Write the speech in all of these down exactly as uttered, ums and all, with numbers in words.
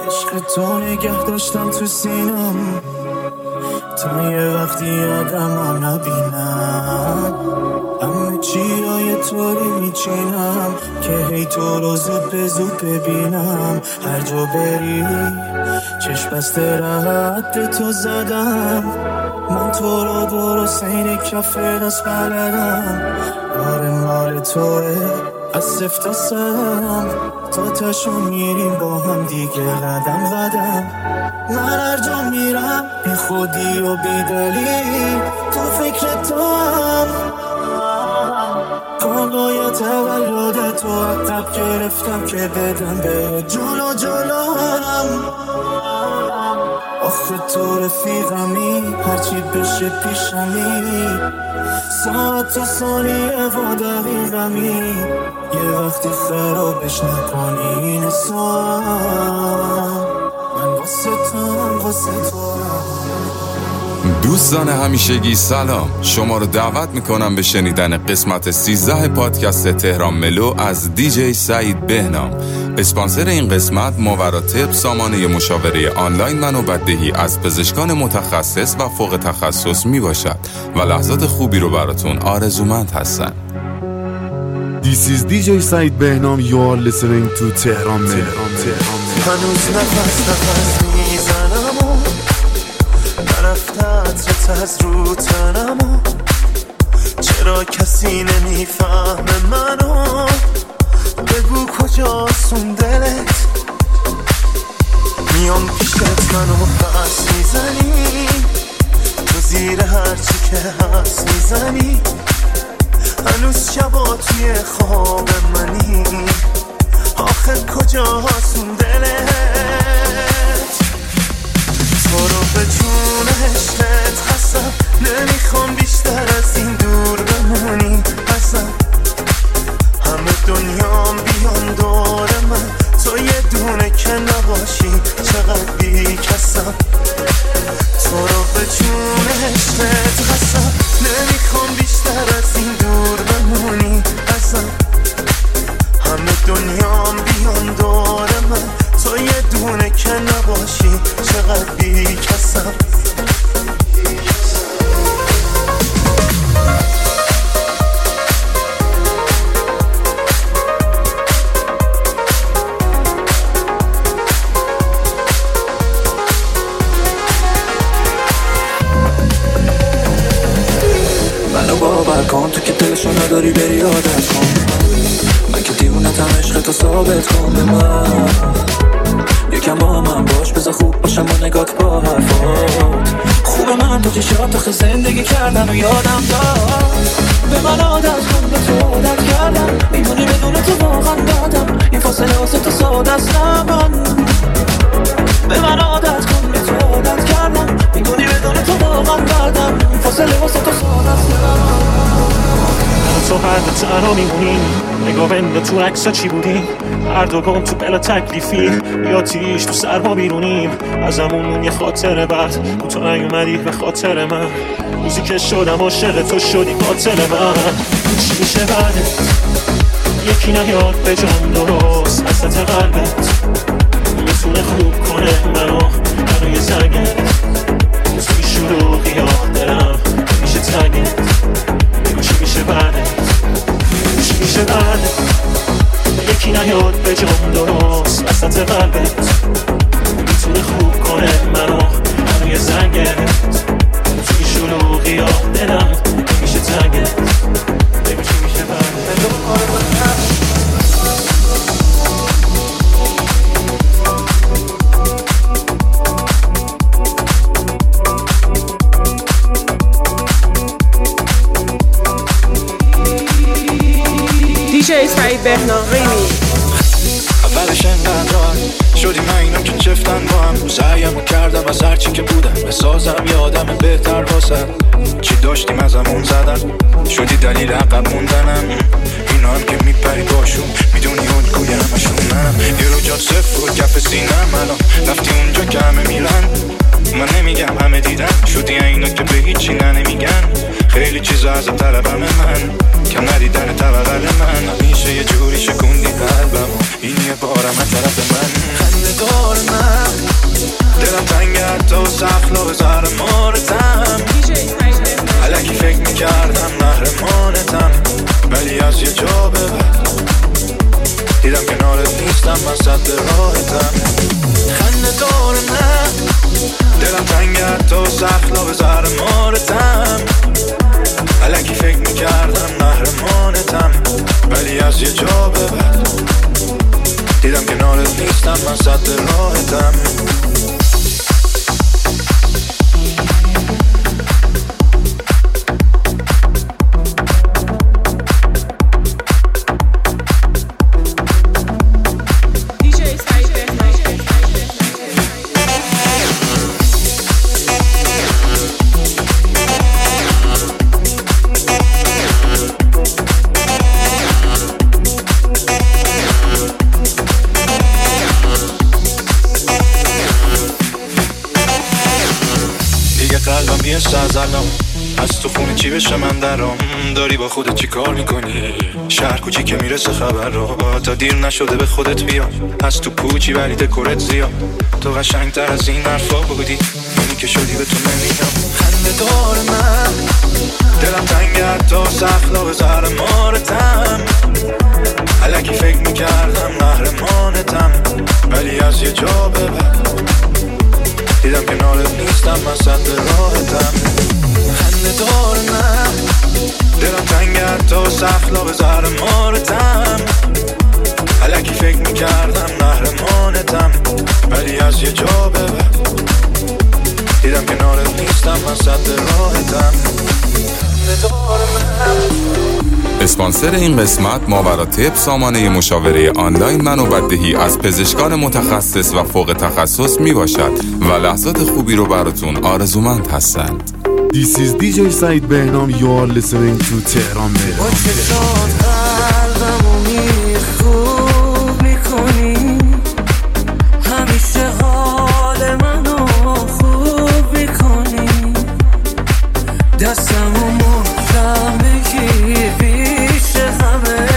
عشق تو نگه داشتم تو سینم تا یه وقتی آدم نبینم، همه چی ها یه طوری میچینم که هی تو رو زود به زود ببینم. هر جا بری چشم بسته رد تو زدم، من تو رو درست این کف دست بلدم. آره مال توه از صفر تا صدم، تا تشو میریم با هم دیگه قدم قدم. من هر جا میرم بی خودی و بی دلیل تو فکر تو هم، کالای تولد تو عقب گرفتم که بدم به جلو جلو هم. آخه تو رفیقمی هرچی بشه پیشمی، ساعت تا ثانیه و دقیقمی. یه وقتی خرابش نکنی این سوام، من واسه تو واسه تو. دوستان همیشگی سلام، شما رو دعوت میکنم به شنیدن قسمت سیزده پادکست تهران ملو از دیجی سعید بهنام. اسپانسر این قسمت ماوراتب، سامانه مشاوره آنلاین من و بدهی از پزشکان متخصص و فوق تخصص می باشد و لحظات خوبی رو براتون آرزومند هستن. This is دی جی سعید بهنام. You are listening to تهران ملو. هنوز نفس نفس میزنم و نرفته عطرت از رو تنم و چرا کسی نمیفهمه منو؟ بگو کجاستون دلت؟ میام پیشت منو پس میزنی، تو زیر هرچی که هست میزنی. هنوز شبا توی خواب منی، آخه کجاستون دلت؟ تو رو به جون عشقت خستم، نمیخوام بیشتر از این دور بمونی ازم. همه دنیام بیان دور من، تو یه دونه که نباشی چقدر بی کسم. تو رو به جون عشقت خستم، نمیخوام بیشتر از این دور بمونی ازم. همه دنیام بیان دور من، تو یه دونه که نباشی چقدر بی کسم. منو باور کن تو که دلشو نداری بری عادت کن، من که دیوونتم عشقتو ثابت کن به من. یکم با من باش بذار خوب باشم با نگات با حرفات. خوبه من تو چشات آخه زندگی کردن و یادم داد. به من عادت کن به تو عادت کردم، میمونی بدون تو واقعا دادم. این فاصله واسه تو ساده است نبان. به من عادت کن به تو عادت کردم، میمونی بدون تو واقعا دادم. این فاصله واسه تو ساده است نبان. تو هر دو تنها میمونی، نگاه بنده تو عکسا چی بودی؟ هر دو گم تو بلا تکلیفی، یا تیش تو سرما بیرونیم. ازمون یه خاطره بعد تو تو نیومدی به خاطر من. روزی که شدم عاشق تو شدی قاتل من. چی میشه بعدت؟ یکی نیاد به جام درست حسرت قلبت میتونه خوب کنه منو منو یه زنگت. توی شلوغی ها دلم میشه تنگت. چی میشه بعدت؟ چی میشه بعدت؟ یکی نیاد به جام درست وسط قلبت میتونه خوب کنه منو منو یه زنگت. توی شلوغی ها دلم میشه تنگت. بگو چی میشه بعدت؟ دیجی سعید بهنام ریمی. اولش انقدر شدی من اینم که چفتن با هم. سعیم کردم از هرچی که بودم بسازم یه آدم بهتر واسه. چی داشتیم ازمون زدن، شدی دلیل عقب موندنم. اینا هم که میپری باشون میدونی اون گوی همشون منم. یه رو جان صفر و کف سینم الان رفتی اونجا که همه میلن. من نمیگم همه دیدن، شدی اینا که به هیچی نمیگن. خیلی چیزا از طلبم من، کم ندیدن طبقل من. همیشه یه جوری شکوندی قلبم، این یه بارم از طرف من. خنده دار من تو سخلا به زهر مارتم الکی فکر میکردم قهرمانتم ولی از یه جا به بعد دیدم کنارت نیستم من صد راحتم خنده دار نه دلم تنگت تو سخلا به زهر مارتم الکی فکر میکردم قهرمانتم ولی از یه جا به بعد دیدم کنارت نیستم من صد راحتم یه سازلم از تو خونه چی بشه من درام داری با خودت چی کار میکنی شهر کوچی که میرسه خبر رو تا دیر نشده به خودت بیا از تو پوچی ولی دکورت زیاد تو قشنگ تر از این حرفا بودی منی که شدی به تو نمیام خنده دار من دلم تنگت تا سخلا به زهر مارتم الکی فکر میکردم قهرمانتم ولی از یه جا به بعد دیدم کنارت نیستم من صد راحتم خنده دار من دلم تنگت تو سخلا به زهر مارتم الکی فکر میکردم قهرمانتم ولی از یه جا به بعد دیدم کنارت نیستم من صد راحتم خنده دار من. اسپانسر این قسمت ماوراتب سامانه مشاوره آنلاین من و بدهی از پزشکان متخصص و فوق تخصص می باشد و لحظات خوبی رو براتون آرزومند هستند. This is دی جی سعید بهنام. You are listening to تهران ملو. همیشه حال منو خوب میکنی دستمو محکم بگیر پیش همه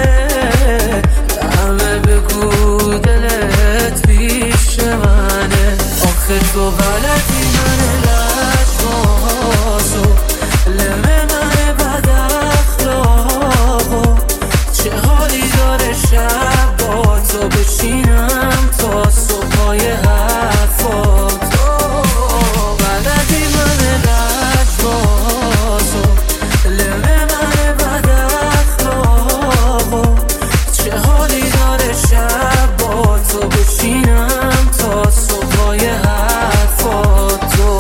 همه بگو دلت پیش منه آخه تو بلدی من لجبازو لمه من بد اخلاقو چه حالی داره شب با تو بشینم تا صبحای حرفات بلدی من لجبازو لمه من بد اخلاقو چه حالی داره شب با تو بشینم تا صبحای حرفاتو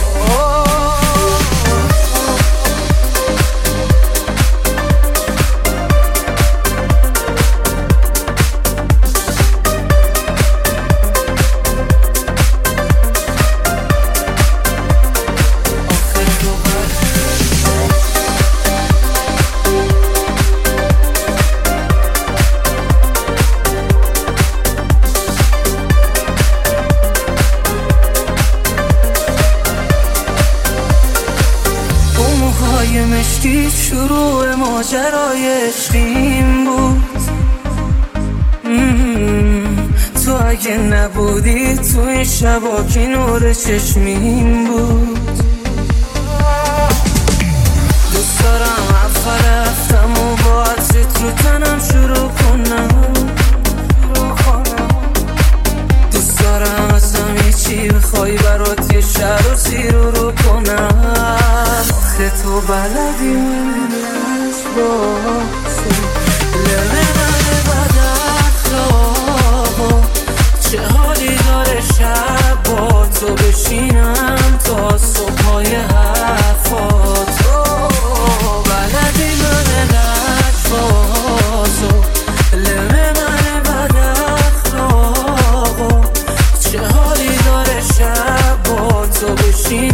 مشکی شروع ماجرای عشقیم بود تو اگه نبودی تو این شبا که نور چشمیم بود دوست دارم اول رفتم و با عطرت رو تنم شروع کنم دوست دارم ازم یه چی بخوای برات یه شهر و زیر رو کنم آخه تو بلدی من لجبازو لمه من بد اخلاقو چه حالی داره شب با تو بشینم تا صبحای حرفاتو بلدی من لجبازو لمه من بد اخلاقو چه حالی داره شب با تو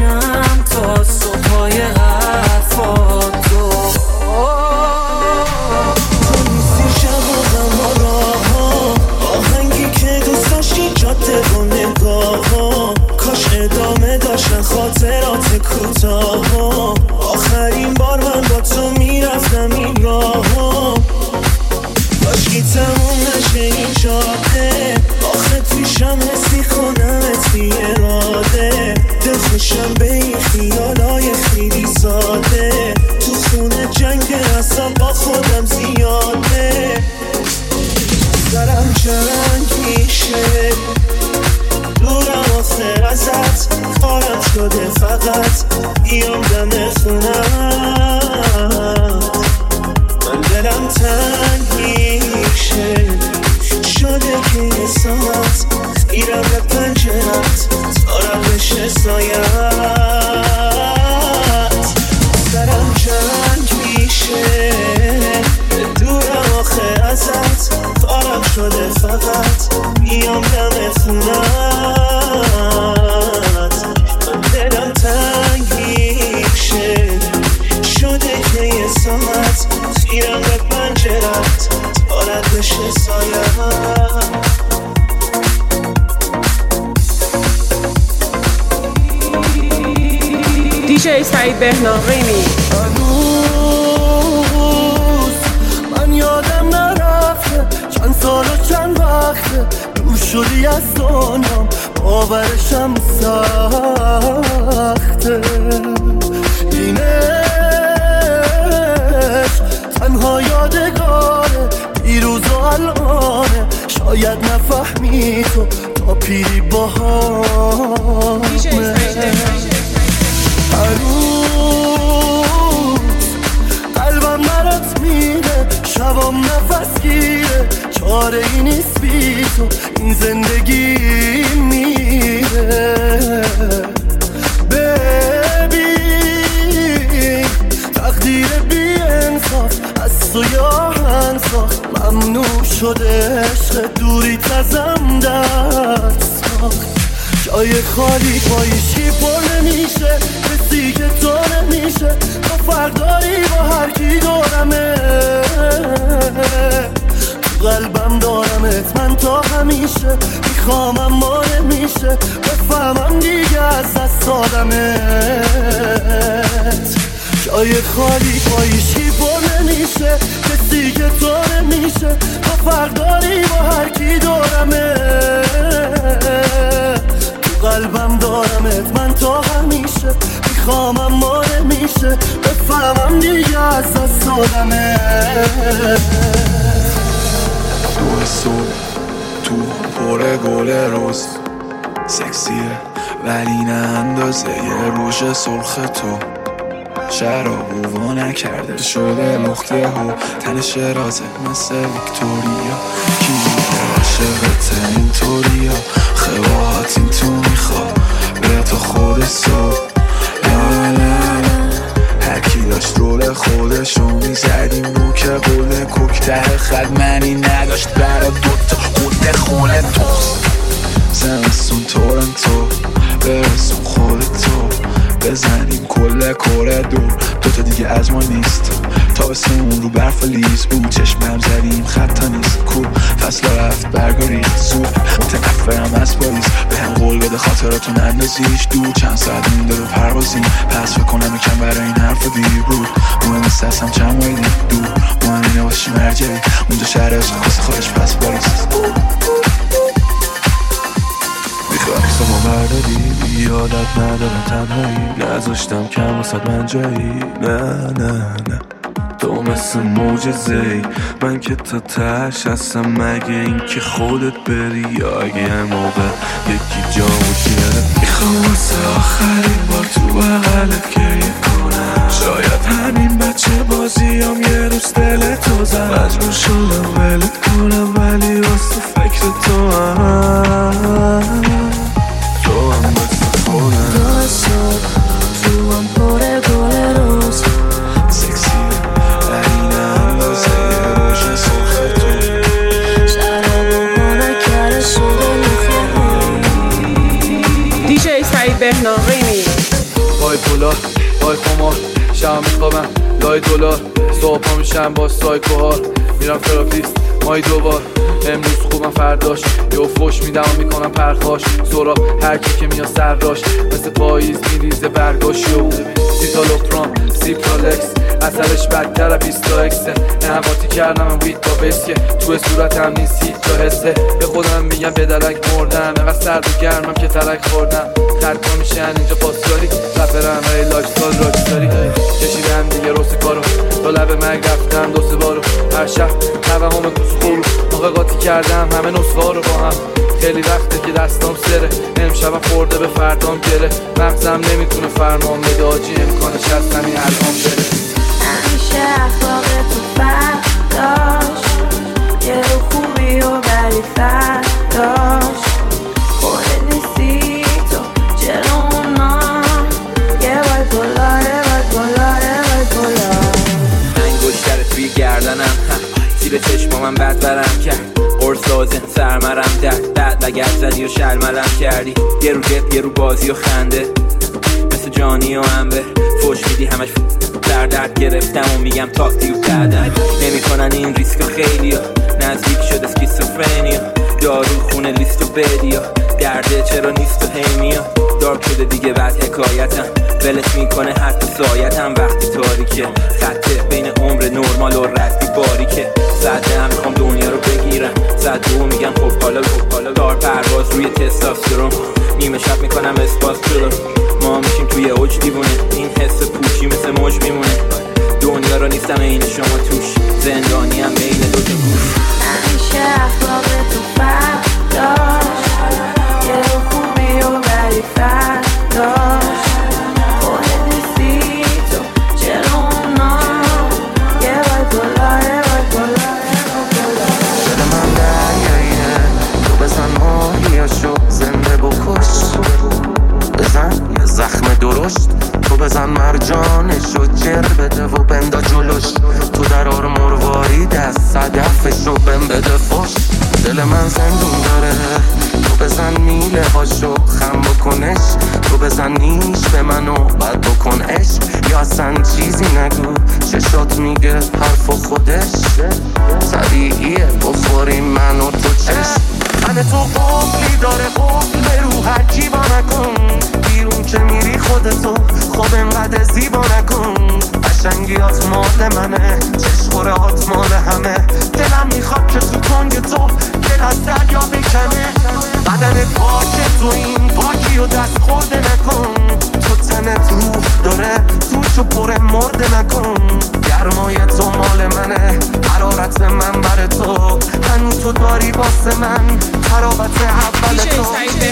بشینم تا صبحای حرفاتو باشم به این خیالای خیلی ساده، تو خونه جنگ اصلا با خودم زیاده. سرم جنگ میشه دورم آخر ازت، کارم شده فقط بیام دم خونت. من دلم تنگ میشه شده که یه ساعت میرم به پنجرت تا رد بشه سایت. سرم جنگ میشه دورم آخر ازت، کارم شده فقط بیام دم خونت. من دلم تنگ میشه شده که یه ساعت میرم به پنجرت تا رد بشه سایت. دیجی سعید بهنام ریمی. هنوز من یادم نرفته چند سال و چند وقته دور شدی از دنیام، باورشم سخته. اینش تنها یادگاره دیروز و الانه، شاید نفهمی تو تا پیری باهامه. هر روز قلبم برات میره، شبام نفس گیره، چاره ای نیست بی تو این زندگی میره. ببین تقدیر بی انصاف از تو یاهن ساخت، ممنوع شده عشق دوریت ازم دست ساخت. جای خالی پایشی پر نمیشه، کسی که تو نمیشه، تو فرداری با هر کی دارمه. تو قلبم دارمت من تا همیشه، میخوامم ما نمیشه بفهمم دیگه از دست دادمت. جای خالی پایشی پر نمیشه، کسی که تو نمیشه، تو فرداری با هر کی دارمه. قلبم دارمت من تا همیشه، میخوامم ما نمیشه بفهمم دیگه از دست دادمت. دو صبح تو پر گل روز سکسیه ولی نه اندازه یه روش سرخ تو. شرابو وا نکرده شده لخته ها، تن شرازه مثل ویکتوریا. کی عاشقت اینطوریا، خواهات این تو میخواد به تو خود صبح. لا لا هرکی داشت رول خودشو میزدیم رو که قول کوکتر خد منی نداشت برا دوتا قول خونه توست. زمستون تورنتو برسون خودتو، بزنیم کل کره دور دوتا دیگه از ما نیست. تابستون رو برف لیز بود چشمم زدیم خطا نیست کو، فصل رفت برگا ریخت زود. متنفرم از پاییز به هم قول بده خاطراتون اندازیش دور. چند ساعت مونده به پروازیم پس فکر کنم یکم برای این حرف دیر بود. مهم نیست هستم چند مایلی دور، مهم اینه باشیم مرجعی اونجا شهر عشق خواست خواهش پس باریست. عکسامو برداری یادت نداره تنهایی، نذاشتم کم واسد من جایی. نه نه نه تو مثل معجزه‌ای، من که تا تهش هستم مگه این که خودت بری، یا اگه یه موقع یکی جامو گیره. میخوام واسه آخرین بار تو بغلت گریه کنم، شاید همین بچه بازیام یه روز دل تو زد. مجبور شدم ولت کنم ولی واسه فکر تو هم تو هم مثل خودم. دو صبح روام پر گل روز سکسیه ولی نه اندازه یه روش سرخ تو. شرابو ها نکره شده میخوام. دیجی سعید بهنام ریمی. پای پولار پای خمار شب میخوابم لای دلار، صبح پا میشم با سایکوها میرم تراپیست مای دوبار. امروز خوبم فرداش یه فوش میدم و میکنم پرخاش. سراب هرکی که میاد سر راش مثل پاییز میریزه برگاشو. سیتالوکترام سیپرالکس اثرش بدتر بیست تا اکسه. نه قاطی کردم من وید با بسکه، تو صورتم نیست هیچ جا حسه. به خودم میگم به درک مردم، اینقدر سرد و گرمم که ترک خوردم. خرکا میشن اینجا پاسداری، رپرم ولی لاجستال راجستاری. کشیدم دیگه روز کارو، تا لب مرگ رفتم دو سه بارو. هر شب توهم کوس خورو، آقا قاطی کردم همه نسخه رو با هم. خیلی وقته که دستام سره، امشبم خورده به فردام گره. مغزم نمیتونه فرمان بده آجی، امکانش هست همین الان بره. همیشه اخلاق تو فرداش، یه رو خوبی و بری فرداش. خودت نیستی تو جلومونم، یه باید بلا یه باید بلا یه باید بلا. انگشتر توی گردنم، زیر چشمامم بد برم کرد. قرص لازم سرمرم درد بعد لگت زدی و شلملم کردی. یه رو گپ یه رو بازی و خنده، مثل جانی و انبر فوش میدی همش در درد گرفتم و میگم تاکتی و کردم. نمی کنن این ریسک خیلی ها، نزدیک شد اسکیزوفرنیا. دارو خونه لیست و بدیا، درده چرا نیست و هیمیا. دارک شده دیگه بعد حکایتم، ولت میکنه حتی سایتم. وقتی تاریکه خطه بین عمر نرمال و ردی باریکه. زده هم میخوام دنیا رو بگیرم، زده و میگم خب حالا خب حالا. دار پرواز روی تستوسترون، نیمه شب میکنم اسپاس جلو. ما میشیم توی اوج دیوونه، این حس پوچی مثل موج میمونه. دنیا رو نیستم این شما توش، زندانی هم بین دو تا گوش. همیشه اخلاق تو فرداش، یه رو خوبی و بری فرداش. خودت نیستی تو جلومونم، یه باید بلا یه باید بلا یه باید بلا. دل من دریاییه، تو بزن ماهیاشو زنده بکش. بزن یه زخم درشت، تو بزن مرجانشو جر بده و بندا جلوش. تو درار مرواری دست صدفشو بم بده فش. دل من زندون داره، تو بزن میله هاشو خم بکنش. تو بزن نیش به منو بد بکن عشق، یا اصلا چیزی نگو چشات میگه حرف و خودش. طبیعیه بخوریم من و تو چشم. من تو قفلی داره قفل به رو هر جیبا نکن. بیرون که میری خودتو خود انقدر زیبا نکن. قشنگیات مال منه، چشخوره هات مال همه. دلم میخواد که تو تنگ تو دل از دریا بکنه. بدن پاکه تو این پاکی و دست خورده نکن. تو تنت روح داره توشو پر مرده نکن. گرمای تو مال منه، حرارت من بر تو. هنو تو داری واسه من حرارت اول تو.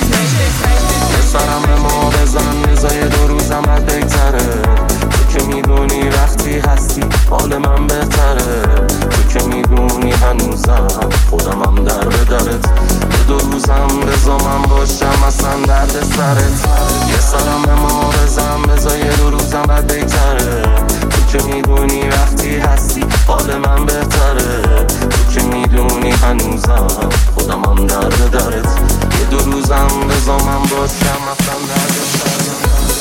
یه سرم به ما بزن میزای دو روزم از بگذره. تو که میدونی وقتی هستی حال من بهتره. تو که میدونی هنوزم خودمم در به درت. یه دو روزم رضا من باشم اصلا درد سرت. یه سرم به ما بزن بزای دو روزم بعد بگذره. تو که میدونی وقتی هستی حال من بهتره. تو که میدونی هنوزم خودمم در به درت. یه دو روزم رضا من باشم اصلا درد سرت.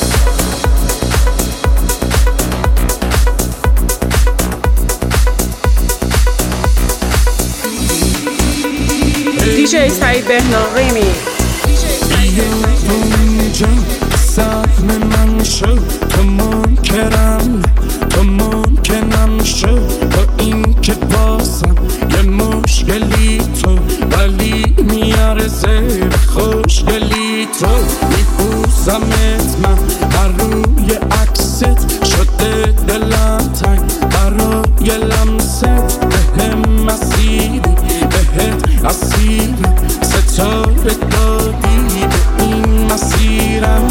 دی جی سعید بهنام ریمیکس. سهم من شو تو منکرم، تو منکنم شو با این که بازم یه مشکلی تو. ولی میارزه خوشگلی تو. میپوزمت من بر روی عکست، شده دلم تنگ برای لمست. بهم مسیری بهت اسیرم، ستاره دادی به این مسیرم.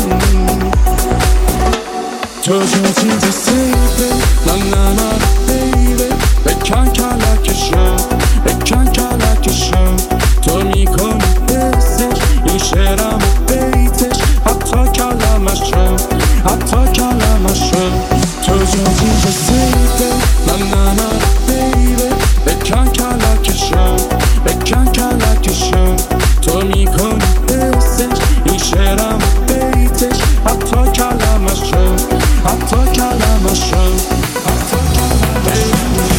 تو جا چیز سیبه نه نه نه بیبه. بکن کلکشو بکن کلکشو. تو میکنی حسش این شعرم و بیتش، حتی کلمشو حتی کلمشو. تو جا چیز سیبه نه نه نه بیبه. بکن کلکشو بکن کلکشو. تو میکنی حسش این شعرم و بیتش، حتی کلمشو حتی کلمشو حتی کلمشو.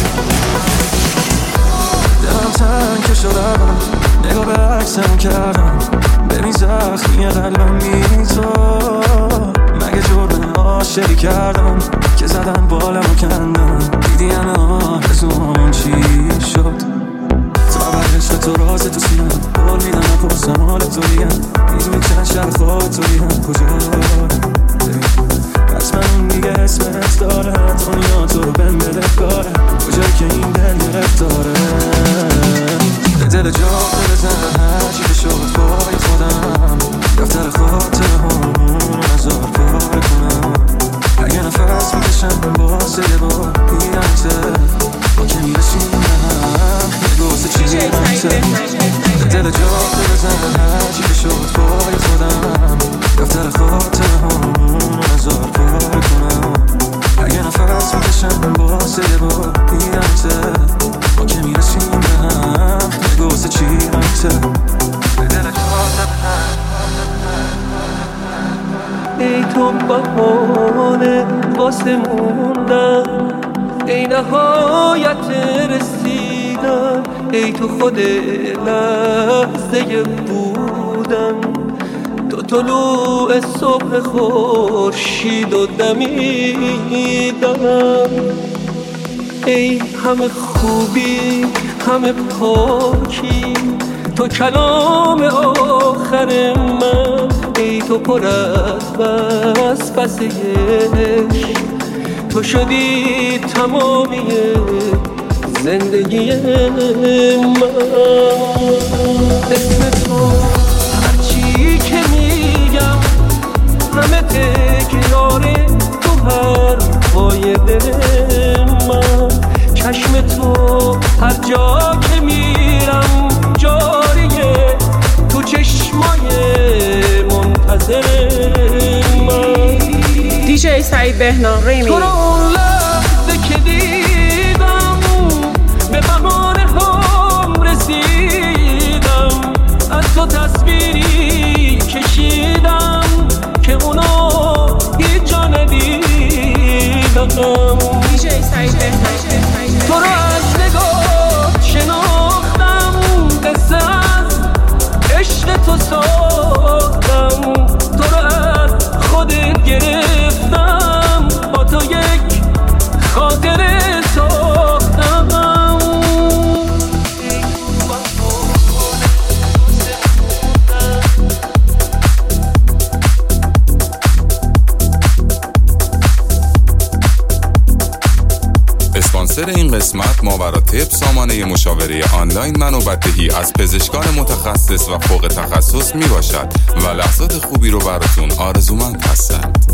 دلم تنگ شدم، نگاه به عکسم کردم. ببین زخمی قلبم بی تو، مگه جرم عاشقی کردم که زدن بالمو کندن، دیدی همه آرزوان چی شد. تا برشت تو راز تو سینم بول میدم نپرسم حال تویم، میدونی چند شب خواب تویم کجا حتما اون دیگه اسمت داره، دنیا تو رو بهم بده کاره، کجایی که این دل گرفتاره. به دل جا بزن هرچی که شد پای خودم، دفتر خاطره همون نزار پاره کنم. اگه نفس میکشم بازه یه بار بیرمته، با که میرسیم به هم یه گوزه چی رمته. به دل جا بزن هرچی که شد پای خودم، دفتر خاطره همون نزار پاره کنم. اگه نفس میکشم بازه یه بار بیرمته، با که میرسیم به هم یه گوزه چی رمته. به دل جا ای تو بهانه واسه موندن، ای نهایت رسیدن، ای تو خود لحظه بودن، تو طلوع صبح خورشید و دمیدن. ای همه خوبی همه پاکی، تو کلام آخر من، ای تو پر از بس بسه عشق، تو شدی تمامی زندگی من. اسم تو هرچی که میگم همه تکراره تو هر پای دل من. چشم تو هر جا که میرم جاریه، تو چشمای منتظر من. دیجی سعید بهنام ریمی. تو رو اون لحظه که دیدم به بهانه هم رسیدم، از تو تصویری کشیدم که اونا هیچ جا ندیدم. دیجی سعید بهنام. تو رو از نگاه شناختم، قصه از عشق تو ساختم، تو رو از خودت گرفتم، با تو یک خاطره ساختم. اسپانسر این قسمت ماوراتب، سامانه مشاوره آنلاین من و بدهی از پزشکان متخصص و فوق تخصص می باشد و لحظات خوبی رو براتون آرزومند هستند.